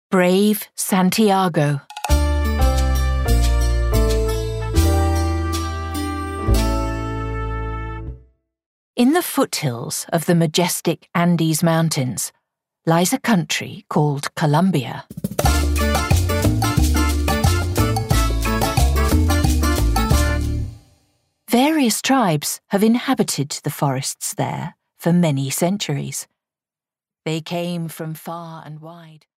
Brave Santiago. In the foothills of the majestic Andes Mountains lies a country called Colombia. Various tribes have inhabited the forests there for many centuries. They came from far and wide.